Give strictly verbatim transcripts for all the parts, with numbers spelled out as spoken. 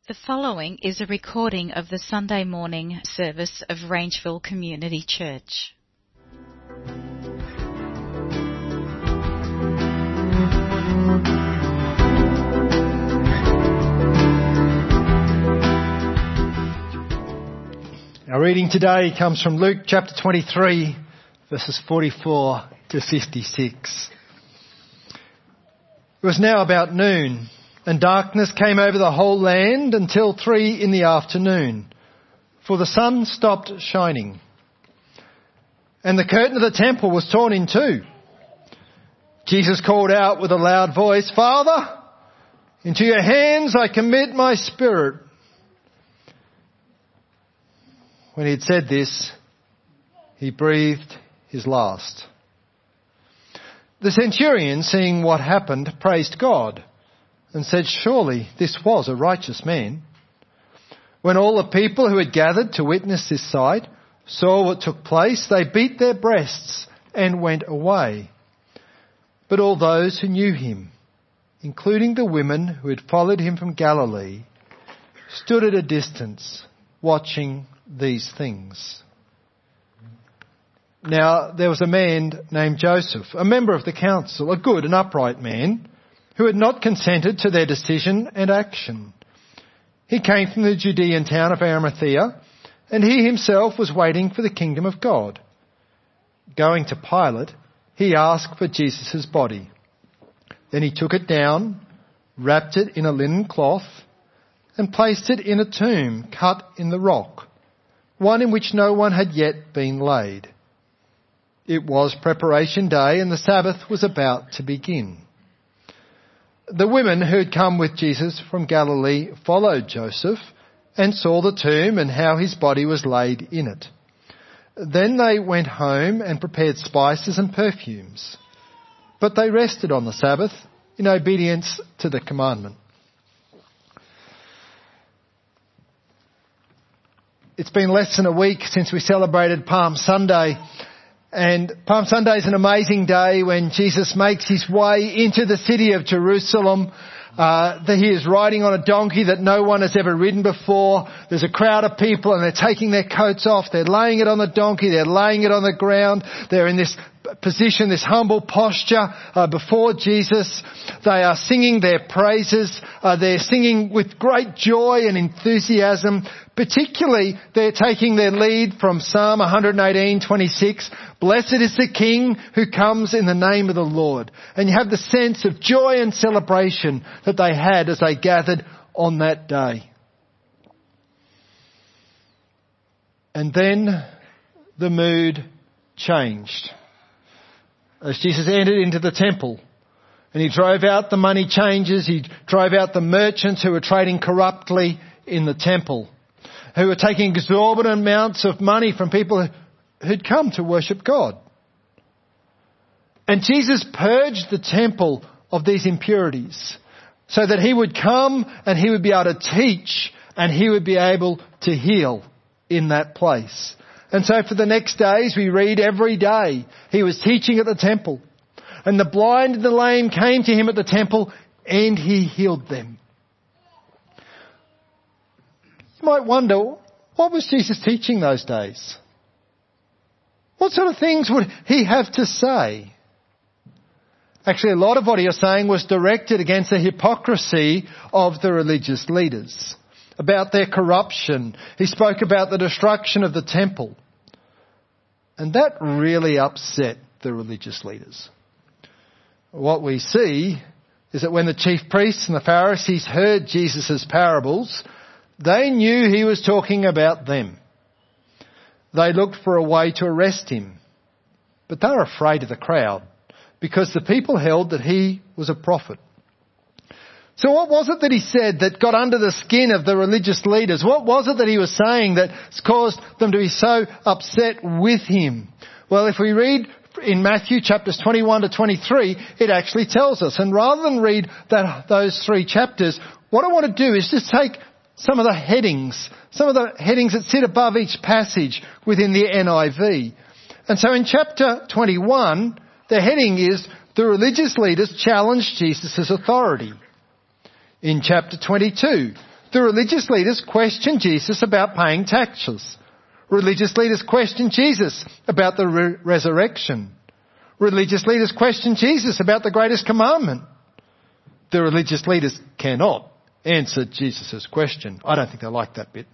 The following is a recording of the Sunday morning service of Rangeville Community Church. Our reading today comes from Luke chapter twenty-three, verses forty-four to fifty-six. It was now about noon, and darkness came over the whole land until three in the afternoon, for the sun stopped shining. And the curtain of the temple was torn in two. Jesus called out with a loud voice, "Father, into your hands I commit my spirit." When he had said this, he breathed his last. The centurion, seeing what happened, praised God and said, "Surely this was a righteous man." When all the people who had gathered to witness this sight saw what took place, they beat their breasts and went away. But all those who knew him, including the women who had followed him from Galilee, stood at a distance watching these things. Now there was a man named Joseph, a member of the council, a good and upright man, who had not consented to their decision and action. He came from the Judean town of Arimathea, and he himself was waiting for the kingdom of God. Going to Pilate, he asked for Jesus' body. Then he took it down, wrapped it in a linen cloth, and placed it in a tomb cut in the rock, one in which no one had yet been laid. It was preparation day, and the Sabbath was about to begin. The women who had come with Jesus from Galilee followed Joseph and saw the tomb and how his body was laid in it. Then they went home and prepared spices and perfumes. But they rested on the Sabbath in obedience to the commandment. It's been less than a week since we celebrated Palm Sunday. And Palm Sunday is an amazing day when Jesus makes his way into the city of Jerusalem. Uh, that he is riding on a donkey that no one has ever ridden before. There's a crowd of people and they're taking their coats off. They're laying it on the donkey. They're laying it on the ground. They're in this position, this humble posture uh, before Jesus. They are singing their praises. Uh, they're singing with great joy and enthusiasm. Particularly, they're taking their lead from Psalm one eighteen twenty-six. Blessed is the King who comes in the name of the Lord. And you have the sense of joy and celebration that they had as they gathered on that day. And then the mood changed as Jesus entered into the temple. And he drove out the money changers. He drove out the merchants who were trading corruptly in the temple, who were taking exorbitant amounts of money from people who'd come to worship God. And Jesus purged the temple of these impurities so that he would come and he would be able to teach and he would be able to heal in that place. And so for the next days, we read every day he was teaching at the temple. And the blind and the lame came to him at the temple and he healed them. You might wonder, what was Jesus teaching those days? What sort of things would he have to say? Actually, a lot of what he was saying was directed against the hypocrisy of the religious leaders, about their corruption. He spoke about the destruction of the temple. And that really upset the religious leaders. What we see is that when the chief priests and the Pharisees heard Jesus' parables, they knew he was talking about them. They looked for a way to arrest him. But they were afraid of the crowd because the people held that he was a prophet. So what was it that he said that got under the skin of the religious leaders? What was it that he was saying that caused them to be so upset with him? Well, if we read in Matthew chapters twenty-one to twenty-three, it actually tells us. And rather than read that, those three chapters, what I want to do is just take some of the headings, some of the headings that sit above each passage within the N I V. And so in chapter twenty-one, the heading is, the religious leaders challenged Jesus' authority. In chapter twenty-two, The religious leaders questioned Jesus about paying taxes. Religious leaders questioned Jesus about the re- resurrection. Religious leaders questioned Jesus about the greatest commandment. The religious leaders cannot answer Jesus' question. I don't think they like that bit.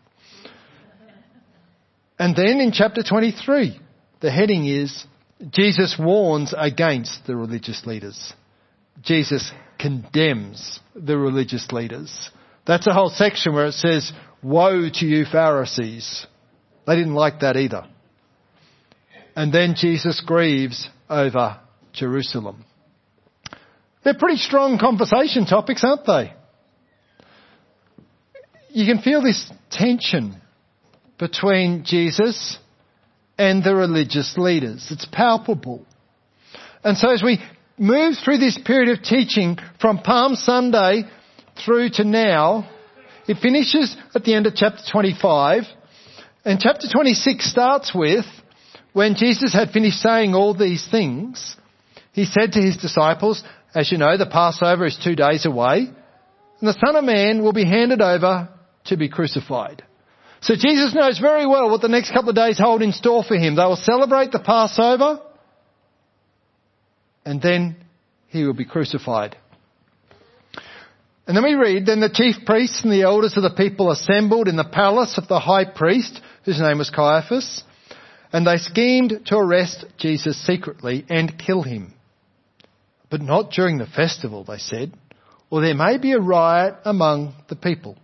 And then in chapter twenty-three, the heading is, Jesus warns against the religious leaders. Jesus condemns the religious leaders. That's a whole section where it says, woe to you Pharisees. They didn't like that either. And then Jesus grieves over Jerusalem. They're pretty strong conversation topics, aren't they? You can feel this tension between Jesus and the religious leaders. It's palpable. And so as we move through this period of teaching from Palm Sunday through to now, it finishes at the end of chapter twenty-five. And chapter twenty-six starts with, when Jesus had finished saying all these things, he said to his disciples, as you know, the Passover is two days away, and the Son of Man will be handed over to be crucified. So Jesus knows very well what the next couple of days hold in store for him. They will celebrate the Passover, and then he will be crucified. And then we read, then the chief priests and the elders of the people assembled in the palace of the high priest, whose name was Caiaphas, and they schemed to arrest Jesus secretly and kill him. But not during the festival, they said, or there may be a riot among the people.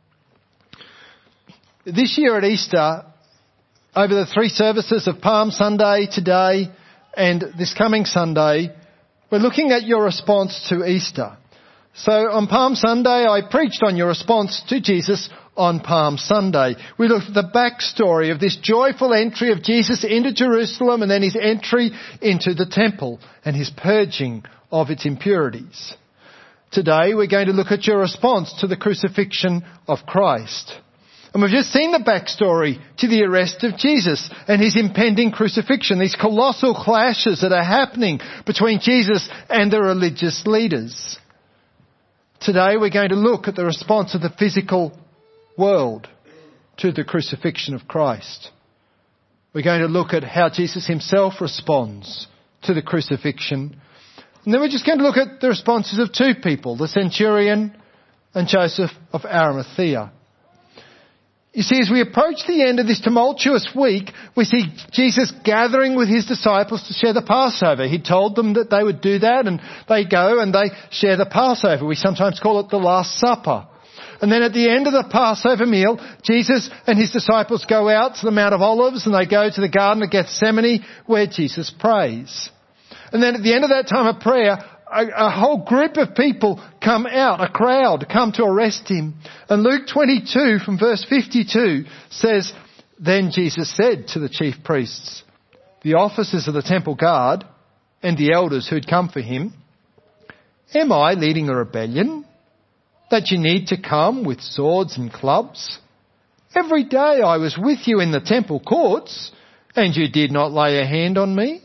This year at Easter, over the three services of Palm Sunday today and this coming Sunday, we're looking at your response to Easter. So on Palm Sunday, I preached on your response to Jesus on Palm Sunday. We looked at the backstory of this joyful entry of Jesus into Jerusalem and then his entry into the temple and his purging of its impurities. Today, we're going to look at your response to the crucifixion of Christ. And we've just seen the backstory to the arrest of Jesus and his impending crucifixion, these colossal clashes that are happening between Jesus and the religious leaders. Today we're going to look at the response of the physical world to the crucifixion of Christ. We're going to look at how Jesus himself responds to the crucifixion. And then we're just going to look at the responses of two people, the centurion and Joseph of Arimathea. You see, as we approach the end of this tumultuous week, we see Jesus gathering with his disciples to share the Passover. He told them that they would do that, and they go and they share the Passover. We sometimes call it the Last Supper. And then at the end of the Passover meal, Jesus and his disciples go out to the Mount of Olives and they go to the Garden of Gethsemane where Jesus prays. And then at the end of that time of prayer, A, a whole group of people come out, a crowd come to arrest him. And Luke twenty-two from verse fifty-two says, then Jesus said to the chief priests, the officers of the temple guard and the elders who had come for him, am I leading a rebellion that you need to come with swords and clubs? Every day I was with you in the temple courts and you did not lay a hand on me.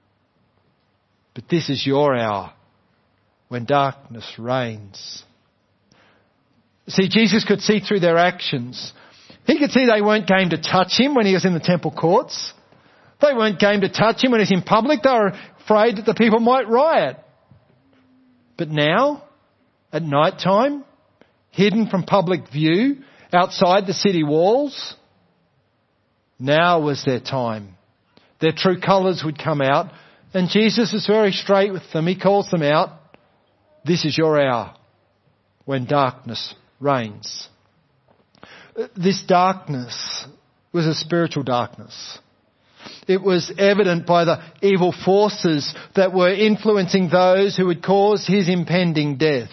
But this is your hour, when darkness reigns. See, Jesus could see through their actions. He could see they weren't game to touch him when he was in the temple courts. They weren't game to touch him when he was in public. They were afraid that the people might riot. But now, at night time, hidden from public view, outside the city walls, now was their time. Their true colours would come out, and Jesus is very straight with them. He calls them out. This is your hour when darkness reigns. This darkness was a spiritual darkness. It was evident by the evil forces that were influencing those who would cause his impending death.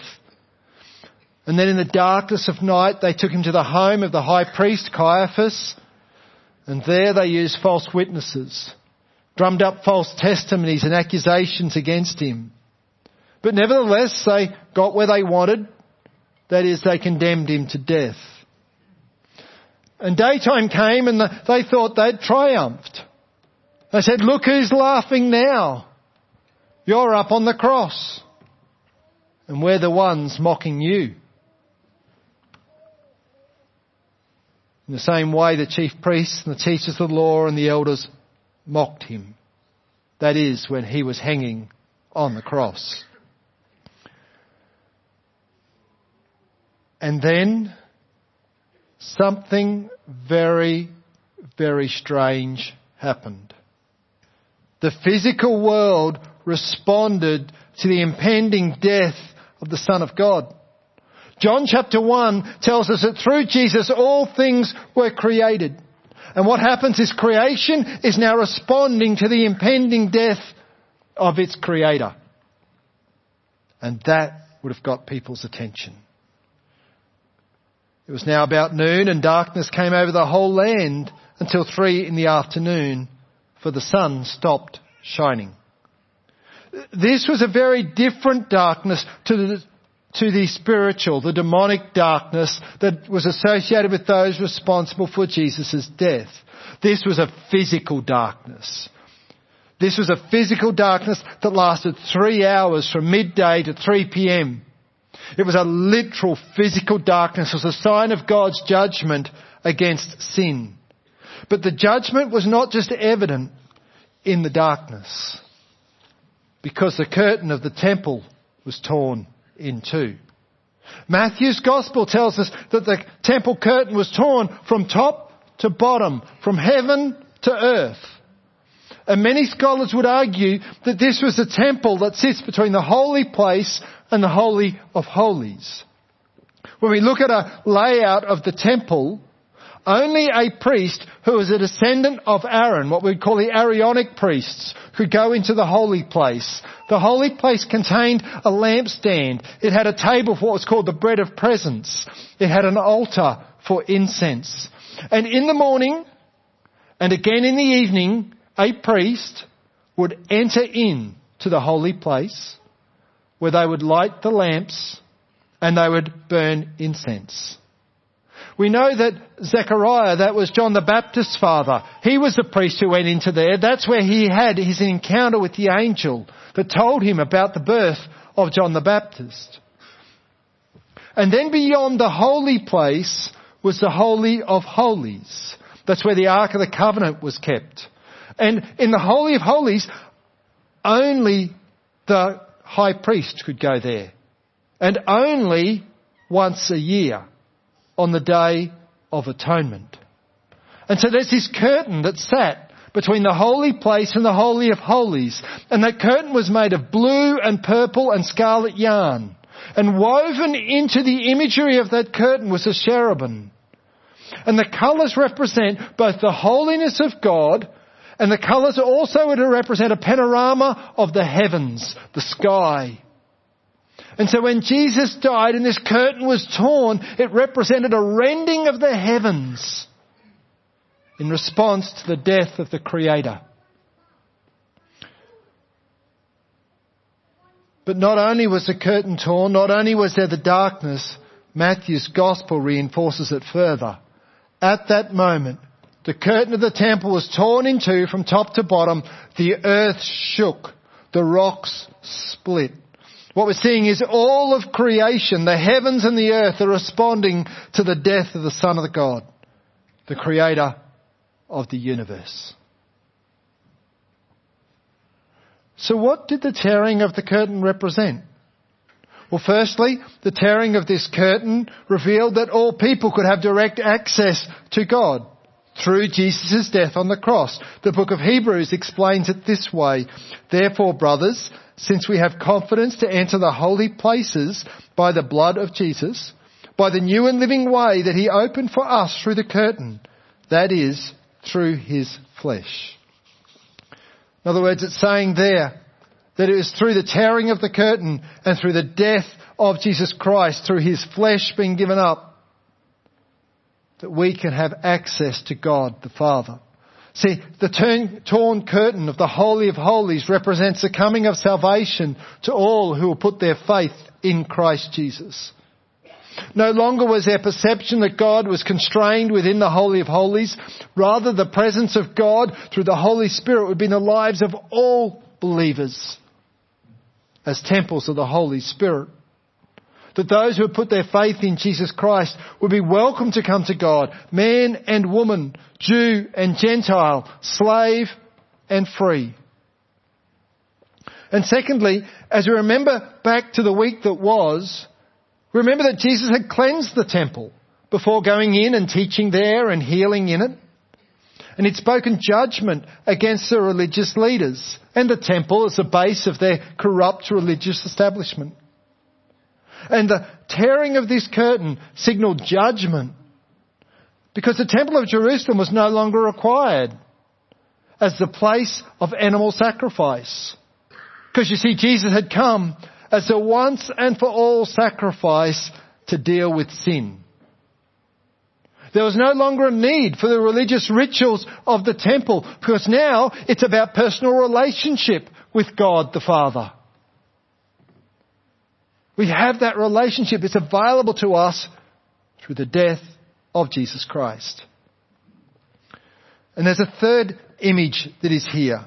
And then in the darkness of night, they took him to the home of the high priest Caiaphas, and there they used false witnesses, drummed up false testimonies and accusations against him. But nevertheless, they got where they wanted. That is, they condemned him to death. And daytime came and the, they thought they'd triumphed. They said, look who's laughing now. You're up on the cross. And we're the ones mocking you. In the same way, the chief priests and the teachers of the law and the elders mocked him. That is, when he was hanging on the cross. And then something very, very strange happened. The physical world responded to the impending death of the Son of God. John chapter one tells us that through Jesus all things were created. And what happens is creation is now responding to the impending death of its creator. And that would have got people's attention. It was now about noon and darkness came over the whole land until three in the afternoon, for the sun stopped shining. This was a very different darkness to the, to the spiritual, the demonic darkness that was associated with those responsible for Jesus' death. This was a physical darkness. This was a physical darkness that lasted three hours from midday to three p.m. It was a literal physical darkness. It was a sign of God's judgment against sin. But the judgment was not just evident in the darkness, because the curtain of the temple was torn in two. Matthew's Gospel tells us that the temple curtain was torn from top to bottom, from heaven to earth. And many scholars would argue that this was the temple that sits between the holy place and the Holy of Holies. When we look at a layout of the temple, only a priest who was a descendant of Aaron, what we'd call the Aaronic priests, could go into the holy place. The holy place contained a lampstand. It had a table for what was called the bread of presence. It had an altar for incense. And in the morning, and again in the evening, a priest would enter in to the holy place where they would light the lamps and they would burn incense. We know that Zechariah, that was John the Baptist's father, he was the priest who went into there. That's where he had his encounter with the angel that told him about the birth of John the Baptist. And then beyond the holy place was the Holy of Holies. That's where the Ark of the Covenant was kept. And in the Holy of Holies, only the high priest could go there. And only once a year, on the Day of Atonement. And so there's this curtain that sat between the holy place and the Holy of Holies. And that curtain was made of blue and purple and scarlet yarn. And woven into the imagery of that curtain was a cherubim. And the colours represent both the holiness of God, and the colours are also to represent a panorama of the heavens, the sky. And so when Jesus died and this curtain was torn, it represented a rending of the heavens in response to the death of the Creator. But not only was the curtain torn, not only was there the darkness, Matthew's Gospel reinforces it further. At that moment, the curtain of the temple was torn in two from top to bottom. The earth shook. The rocks split. What we're seeing is all of creation, the heavens and the earth, are responding to the death of the Son of God, the Creator of the universe. So what did the tearing of the curtain represent? Well, firstly, the tearing of this curtain revealed that all people could have direct access to God through Jesus' death on the cross. The book of Hebrews explains it this way. Therefore, brothers, since we have confidence to enter the holy places by the blood of Jesus, by the new and living way that he opened for us through the curtain, that is, through his flesh. In other words, it's saying there that it was through the tearing of the curtain and through the death of Jesus Christ, through his flesh being given up, that we can have access to God the Father. See, the turn, torn curtain of the Holy of Holies represents the coming of salvation to all who will put their faith in Christ Jesus. No longer was there perception that God was constrained within the Holy of Holies. Rather, the presence of God through the Holy Spirit would be in the lives of all believers as temples of the Holy Spirit. that those who had put their faith in Jesus Christ would be welcome to come to God, man and woman, Jew and Gentile, slave and free. And secondly, as we remember back to the week that was, remember that Jesus had cleansed the temple before going in and teaching there and healing in it. And he'd spoken judgment against the religious leaders and the temple as the base of their corrupt religious establishment. And the tearing of this curtain signalled judgment, because the temple of Jerusalem was no longer required as the place of animal sacrifice. Because you see, Jesus had come as a once and for all sacrifice to deal with sin. There was no longer a need for the religious rituals of the temple, because now it's about personal relationship with God the Father. We have that relationship. It's available to us through the death of Jesus Christ. And there's a third image that is here.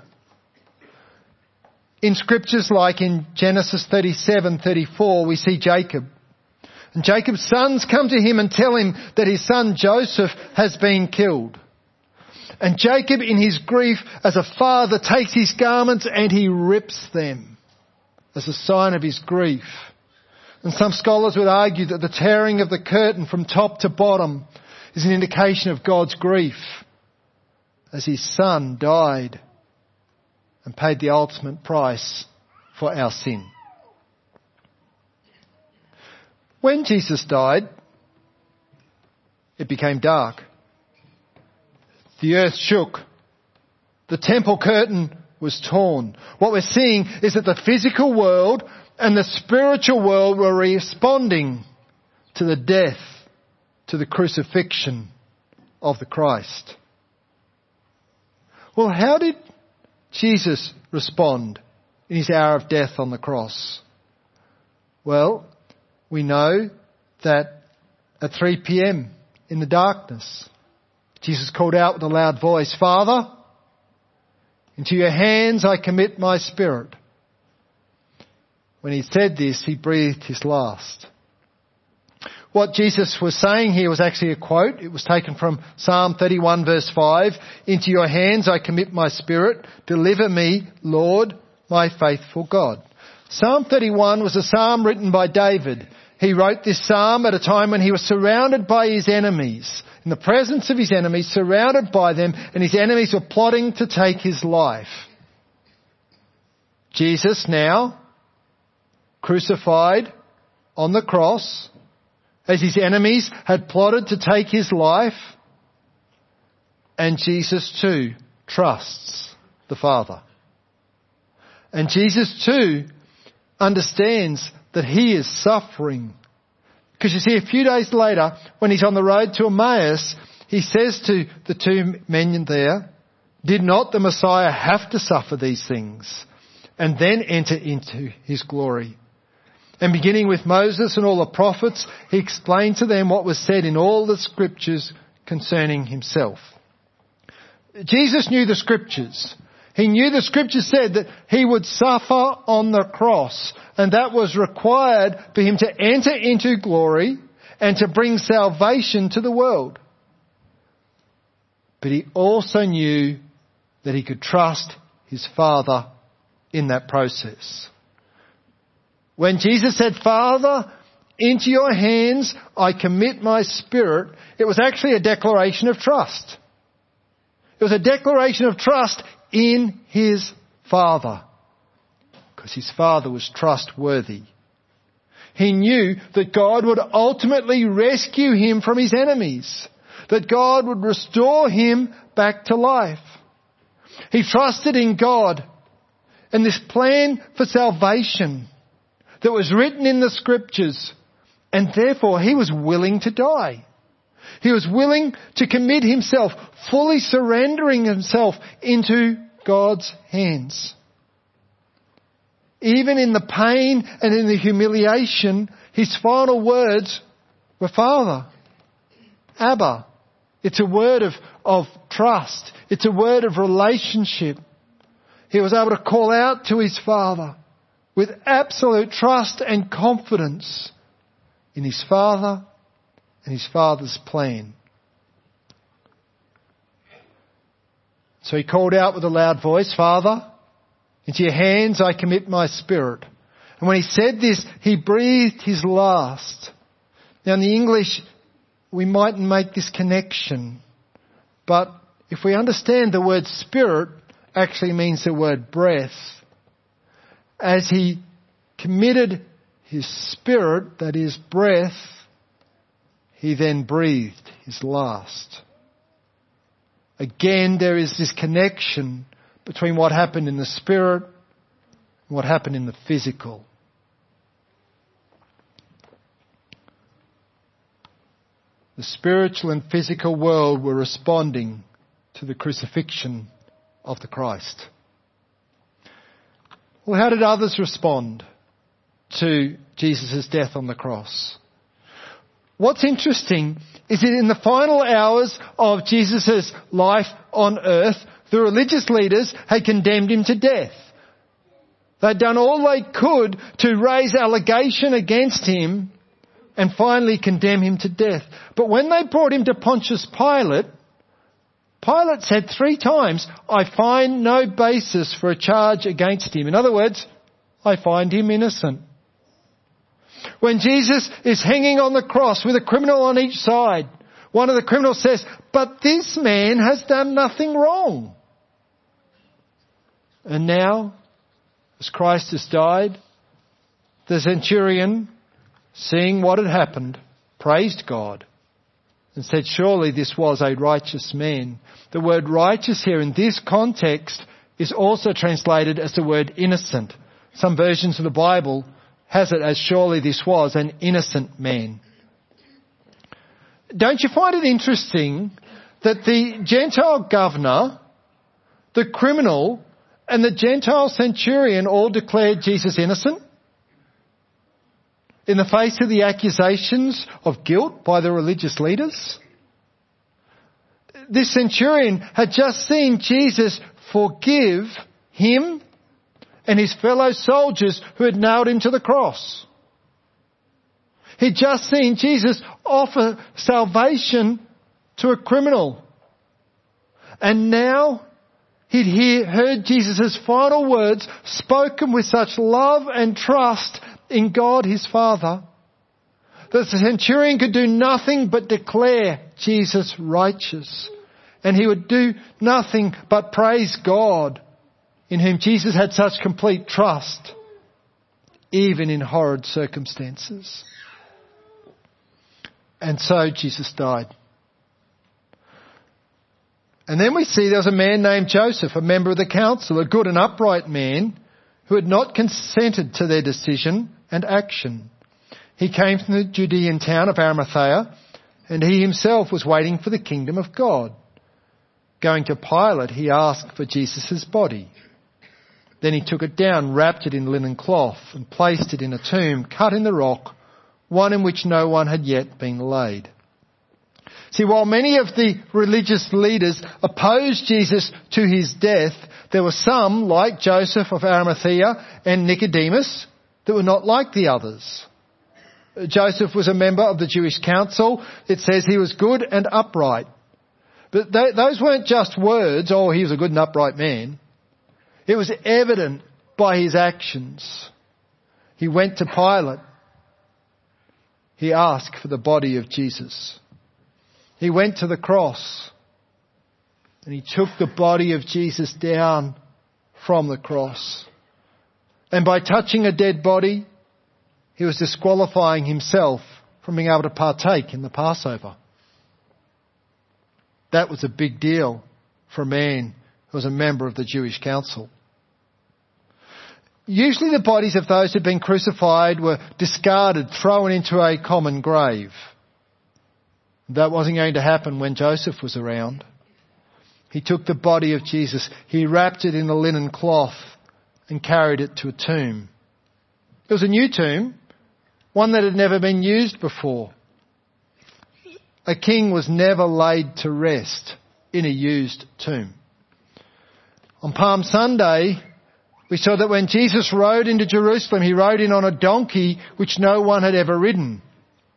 In scriptures like in Genesis thirty-seven, thirty-four, we see Jacob. And Jacob's sons come to him and tell him that his son Joseph has been killed. And Jacob, in his grief as a father, takes his garments and he rips them as a sign of his grief. And some scholars would argue that the tearing of the curtain from top to bottom is an indication of God's grief as his son died and paid the ultimate price for our sin. When Jesus died, it became dark. The earth shook. The temple curtain was torn. What we're seeing is that the physical world and the spiritual world were responding to the death, to the crucifixion of the Christ. Well, how did Jesus respond in his hour of death on the cross? Well, we know that at three p.m. in the darkness, Jesus called out with a loud voice, "Father, into your hands I commit my spirit." When he said this, he breathed his last. What Jesus was saying here was actually a quote. It was taken from Psalm thirty-one verse five. "Into your hands I commit my spirit. Deliver me, Lord, my faithful God." Psalm thirty-one was a psalm written by David. He wrote this psalm at a time when he was surrounded by his enemies, in the presence of his enemies, surrounded by them, and his enemies were plotting to take his life. Jesus now, crucified on the cross, as his enemies had plotted to take his life, and Jesus too trusts the Father. And Jesus too understands that he is suffering. Because you see, a few days later, when he's on the road to Emmaus, he says to the two men there, "Did not the Messiah have to suffer these things and then enter into his glory?" And beginning with Moses and all the prophets, he explained to them what was said in all the scriptures concerning himself. Jesus knew the scriptures. He knew the scriptures said that he would suffer on the cross, and that was required for him to enter into glory and to bring salvation to the world. But he also knew that he could trust his Father in that process. When Jesus said, "Father, into your hands I commit my spirit," it was actually a declaration of trust. It was a declaration of trust in his Father, because his Father was trustworthy. He knew that God would ultimately rescue him from his enemies, that God would restore him back to life. He trusted in God and this plan for salvation that was written in the scriptures, and therefore he was willing to die. He was willing to commit himself, fully surrendering himself into God's hands. Even in the pain and in the humiliation, his final words were, "Father," Abba. It's a word of, of trust. It's a word of relationship. He was able to call out to his Father with absolute trust and confidence in his Father and his Father's plan. So he called out with a loud voice, "Father, into your hands I commit my spirit." And when he said this, he breathed his last. Now in the English, we mightn't make this connection, but if we understand the word spirit actually means the word breath. As he committed his spirit, that is breath, he then breathed his last. Again, there is this connection between what happened in the spirit and what happened in the physical. The spiritual and physical world were responding to the crucifixion of the Christ. Well, how did others respond to Jesus' death on the cross? What's interesting is that in the final hours of Jesus' life on earth, the religious leaders had condemned him to death. They'd done all they could to raise allegation against him and finally condemn him to death. But when they brought him to Pontius Pilate, Pilate said three times, "I find no basis for a charge against him." In other words, I find him innocent. When Jesus is hanging on the cross with a criminal on each side, one of the criminals says, "But this man has done nothing wrong." And now, as Christ has died, the centurion, seeing what had happened, praised God and said, "Surely this was a righteous man." The word righteous here in this context is also translated as the word innocent. Some versions of the Bible has it as "surely this was an innocent man." Don't you find it interesting that the Gentile governor, the criminal, and the Gentile centurion all declared Jesus innocent? In the face of the accusations of guilt by the religious leaders? This centurion had just seen Jesus forgive him and his fellow soldiers who had nailed him to the cross. He'd just seen Jesus offer salvation to a criminal. And now he'd hear, heard Jesus' final words spoken with such love and trust in God his Father that the centurion could do nothing but declare Jesus righteous. And he would do nothing but praise God, in whom Jesus had such complete trust, even in horrid circumstances. And so Jesus died. And then we see there was a man named Joseph, a member of the council, a good and upright man who had not consented to their decision and action. He came from the Judean town of Arimathea, and he himself was waiting for the kingdom of God. Going to Pilate, he asked for Jesus' body. Then he took it down, wrapped it in linen cloth, and placed it in a tomb cut in the rock, one in which no one had yet been laid. See, while many of the religious leaders opposed Jesus to his death, there were some, like Joseph of Arimathea and Nicodemus, that were not like the others. Joseph was a member of the Jewish council. It says he was good and upright. But they, those weren't just words, "Oh, he was a good and upright man." It was evident by his actions. He went to Pilate. He asked for the body of Jesus. He went to the cross and he took the body of Jesus down from the cross. And by touching a dead body, he was disqualifying himself from being able to partake in the Passover. That was a big deal for a man who was a member of the Jewish council. Usually the bodies of those who had been crucified were discarded, thrown into a common grave. That wasn't going to happen when Joseph was around. He took the body of Jesus, he wrapped it in a linen cloth and carried it to a tomb. It was a new tomb, one that had never been used before. A king was never laid to rest in a used tomb. On Palm Sunday, we saw that when Jesus rode into Jerusalem, he rode in on a donkey which no one had ever ridden.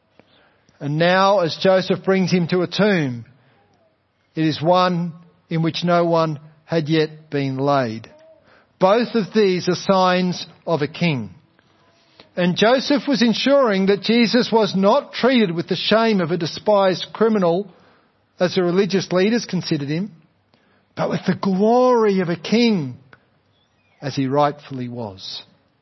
And now, as Joseph brings him to a tomb, it is one in which no one had yet been laid. Both of these are signs of a king. And Joseph was ensuring that Jesus was not treated with the shame of a despised criminal, as the religious leaders considered him, but with the glory of a king, as he rightfully was.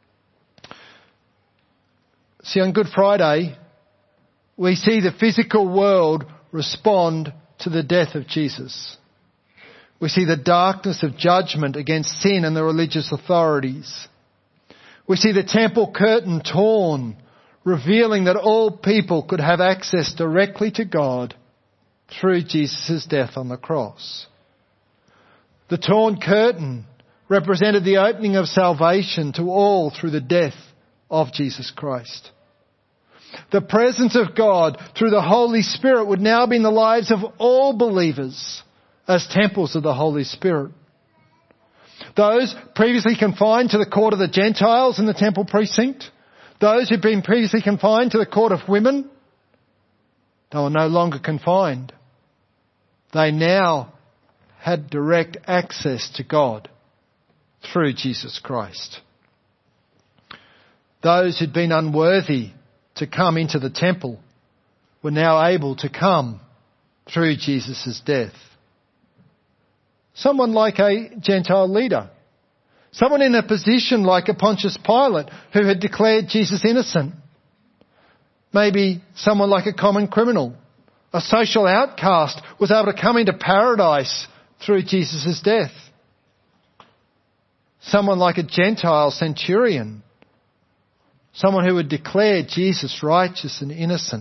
See, on Good Friday, we see the physical world respond to the death of Jesus. We see the darkness of judgment against sin and the religious authorities. We see the temple curtain torn, revealing that all people could have access directly to God through Jesus' death on the cross. The torn curtain represented the opening of salvation to all through the death of Jesus Christ. The presence of God through the Holy Spirit would now be in the lives of all believers as temples of the Holy Spirit. Those previously confined to the court of the Gentiles in the temple precinct, those who'd been previously confined to the court of women, they were no longer confined. They now had direct access to God through Jesus Christ. Those who'd been unworthy to come into the temple were now able to come through Jesus' death. Someone like a Gentile leader. Someone in a position like a Pontius Pilate who had declared Jesus innocent. Maybe someone like a common criminal. A social outcast was able to come into paradise through Jesus' death. Someone like a Gentile centurion. Someone who had declared Jesus righteous and innocent.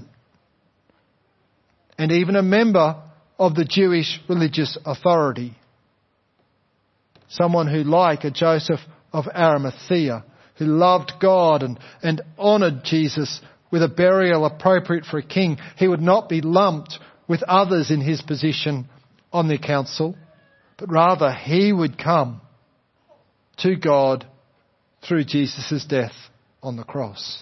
And even a member of the Jewish religious authority. Someone who, like a Joseph of Arimathea, who loved God and, and honoured Jesus with a burial appropriate for a king, he would not be lumped with others in his position on the council, but rather he would come to God through Jesus' death on the cross.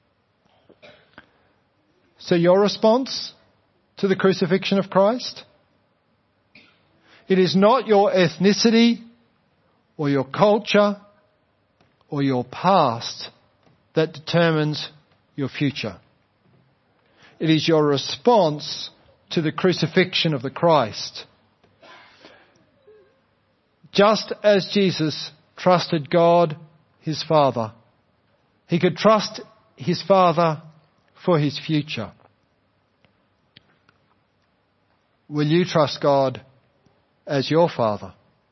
So your response to the crucifixion of Christ? It is not your ethnicity or your culture or your past that determines your future. It is your response to the crucifixion of the Christ. Just as Jesus trusted God, his Father, he could trust his Father for his future. Will you trust God as your Father?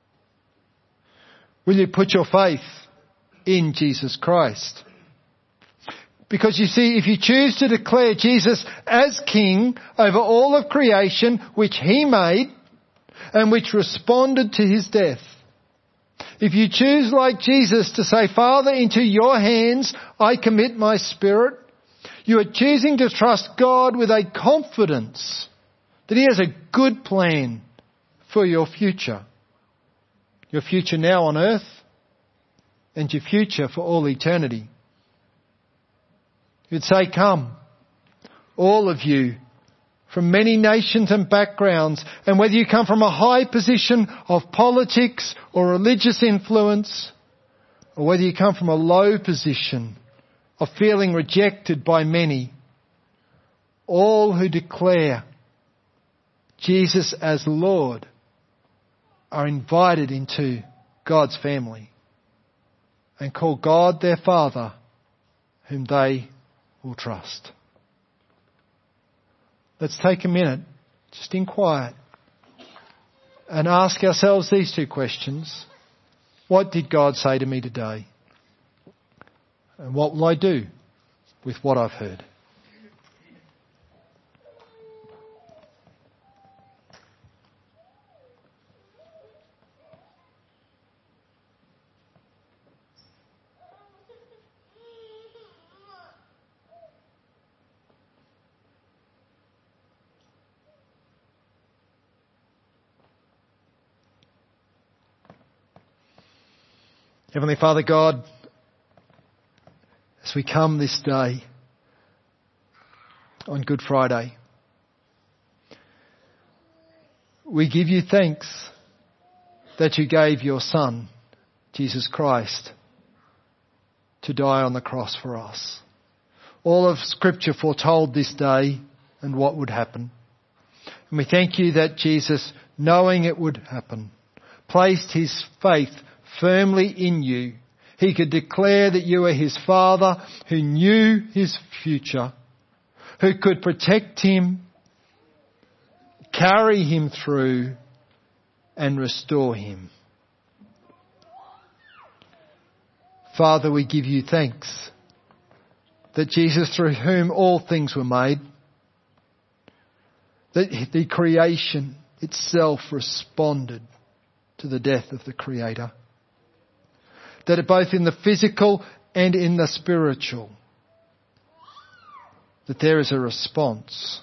Will you put your faith in Jesus Christ? Because you see, if you choose to declare Jesus as King over all of creation which he made and which responded to his death, if you choose like Jesus to say, Father, into your hands I commit my spirit, you are choosing to trust God with a confidence that he has a good plan for your future. Your future now on earth and your future for all eternity. You'd say, come, all of you from many nations and backgrounds, and whether you come from a high position of politics or religious influence, or whether you come from a low position of feeling rejected by many, all who declare Jesus as Lord are invited into God's family and call God their Father, whom they will trust. Let's take a minute, just in quiet, and ask ourselves these two questions. What did God say to me today? And what will I do with what I've heard? Heavenly Father God, as we come this day on Good Friday. We give you thanks that you gave your Son, Jesus Christ, to die on the cross for us. All of Scripture foretold this day and what would happen. And we thank you that Jesus, knowing it would happen, placed his faith firmly in you. He could declare that you were his Father who knew his future, who could protect him, carry him through and restore him. Father, we give you thanks that Jesus, through whom all things were made, that the creation itself responded to the death of the Creator. That both in the physical and in the spiritual, that there is a response.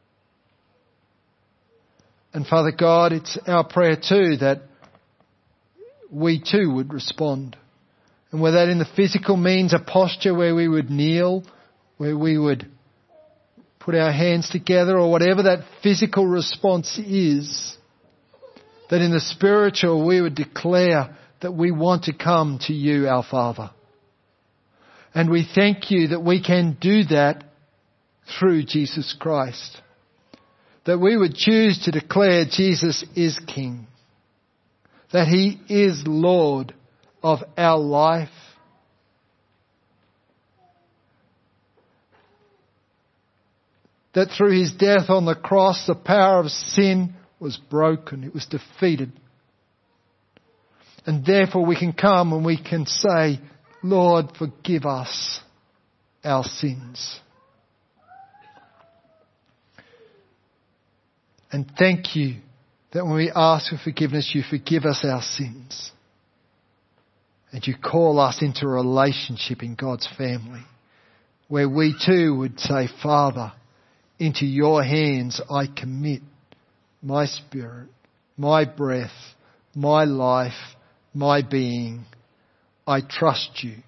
And Father God, it's our prayer too that we too would respond. And whether that in the physical means a posture where we would kneel, where we would put our hands together, or whatever that physical response is, that in the spiritual we would declare that we want to come to you, our Father. And we thank you that we can do that through Jesus Christ. That we would choose to declare Jesus is King. That he is Lord of our life. That through his death on the cross, the power of sin was broken. It was defeated. And therefore we can come and we can say, Lord, forgive us our sins. And thank you that when we ask for forgiveness, you forgive us our sins. And you call us into a relationship in God's family, where we too would say, Father, into your hands I commit my spirit, my breath, my life, my being. I trust you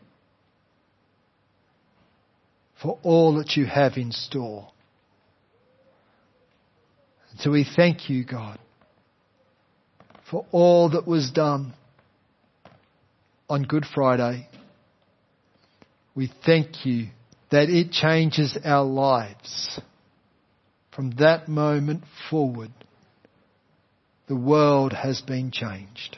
for all that you have in store. And so we thank you, God, for all that was done on Good Friday. We thank you that it changes our lives. From that moment forward, the world has been changed.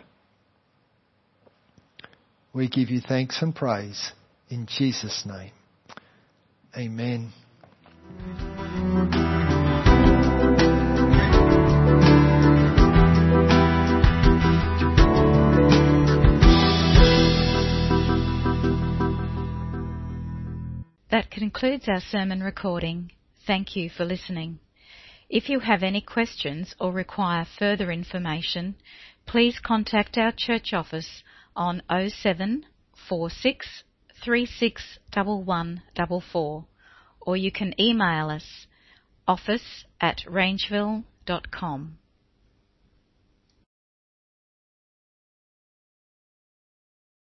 We give you thanks and praise in Jesus' name. Amen. That concludes our sermon recording. Thank you for listening. If you have any questions or require further information, please contact our church office on oh seven four six three six one one four four, or you can email us office at rangeville dot com.